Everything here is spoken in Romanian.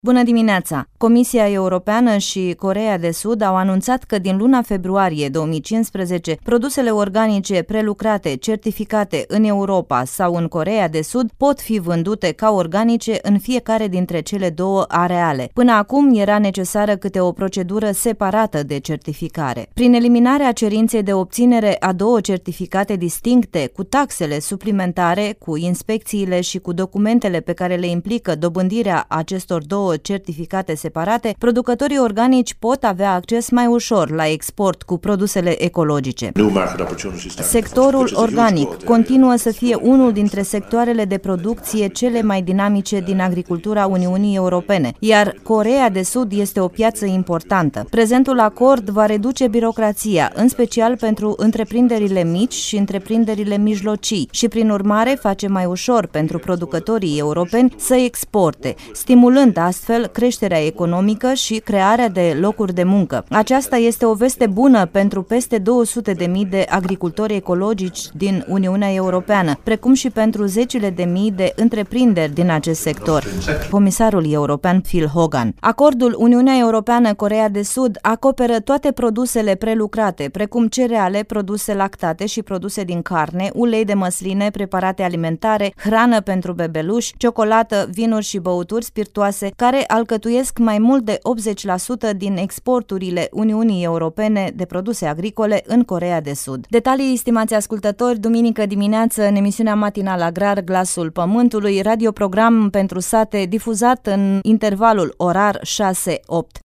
Bună dimineața! Comisia Europeană și Coreea de Sud au anunțat că din luna februarie 2015 produsele organice prelucrate, certificate în Europa sau în Coreea de Sud pot fi vândute ca organice în fiecare dintre cele două areale. Până acum era necesară câte o procedură separată de certificare. Prin eliminarea cerinței de obținere a două certificate distincte, cu taxele suplimentare, cu inspecțiile și cu documentele pe care le implică dobândirea acestor două certificate separate, producătorii organici pot avea acces mai ușor la export cu produsele ecologice. Sectorul organic continuă să fie unul dintre sectoarele de producție cele mai dinamice din agricultura Uniunii Europene, iar Coreea de Sud este o piață importantă. Prezentul acord va reduce birocrația, în special pentru întreprinderile mici și întreprinderile mijlocii și, prin urmare, face mai ușor pentru producătorii europeni să exporte, stimulând astfel creșterea economică și crearea de locuri de muncă. Aceasta este o veste bună pentru peste 200.000 de agricultori ecologici din Uniunea Europeană, precum și pentru zecile de mii de întreprinderi din acest sector. Comisarul european Phil Hogan. Acordul Uniunea Europeană-Coreea de Sud acoperă toate produsele prelucrate, precum cereale, produse lactate și produse din carne, ulei de măsline, preparate alimentare, hrană pentru bebeluși, ciocolată, vinuri și băuturi spirtoase, care alcătuiesc mai mult de 80% din exporturile Uniunii Europene de produse agricole în Coreea de Sud. Detalii, stimați ascultători, duminică dimineață în emisiunea matinală Agrar Glasul Pământului, radioprogram pentru sate difuzat în intervalul orar 6-8.